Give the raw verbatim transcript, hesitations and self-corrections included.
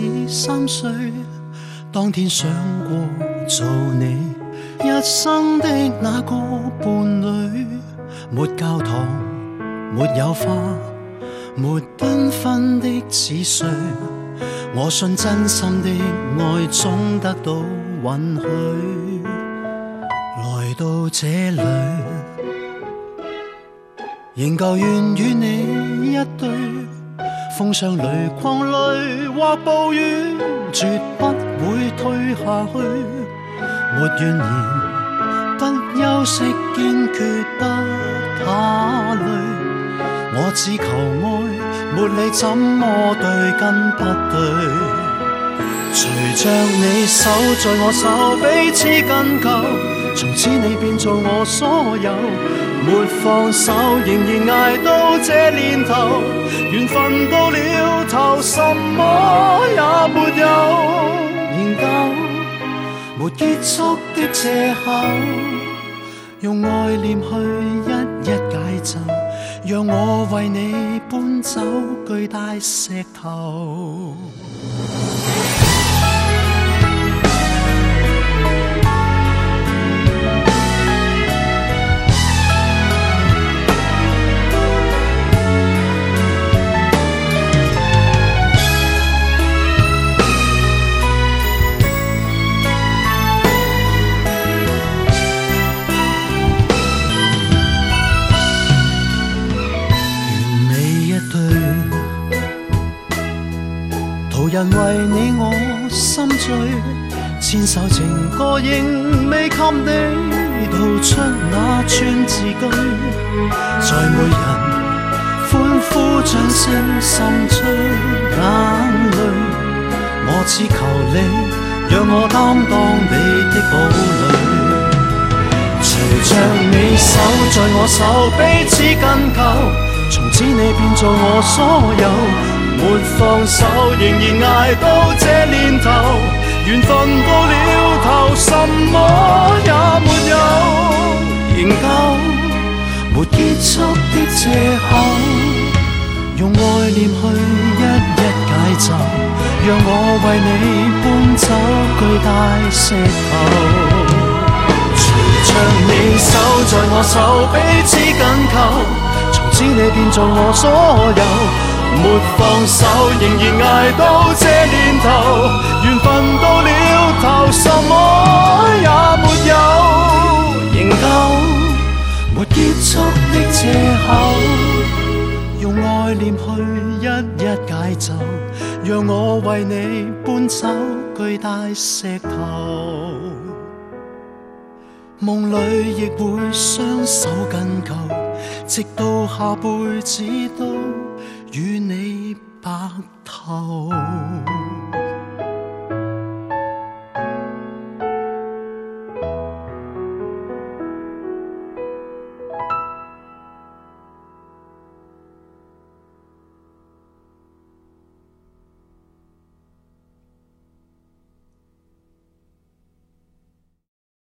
三歲，當天想過做你一生的那個伴侶，沒教堂，沒有花，沒繽紛的紙碎，我信真心的愛總得到允許。來到這裏，仍舊願與你一對，風霜裏狂雷或暴雨，絕不會退下去。沒怨言，不休息，堅決不怕累。我只求愛，沒理怎麼對跟不對。隨着你手在我手，彼此緊扣，從此你變做我所有，沒放手，仍然捱到這年頭，緣分到了頭，什麼也沒有，研究沒結束的借口，用愛念去一一解咒，讓我為你搬走巨大石頭。人為你我心醉，千首情歌仍未給你道出那串字句，在每人歡呼掌聲滲出眼淚，我只求你讓我擔當你的堡壘，隨着你手在我手，彼此緊扣，從此你變做我所有，沒放手，仍然捱到這年頭，緣分到了頭，什麼也沒有，仍舊沒結束的借口，用愛念去一一解咒，讓我為你搬走巨大石頭。隨着你手在我手，彼此緊扣，從此你變做我所有，沒放手，仍然捱到這年頭，緣分到了頭，什麼也沒有，仍舊沒結束的借口，用愛念去一一解咒，讓我為你搬走巨大石頭，夢裏亦會雙手緊扣，直到下輩子都與你白頭。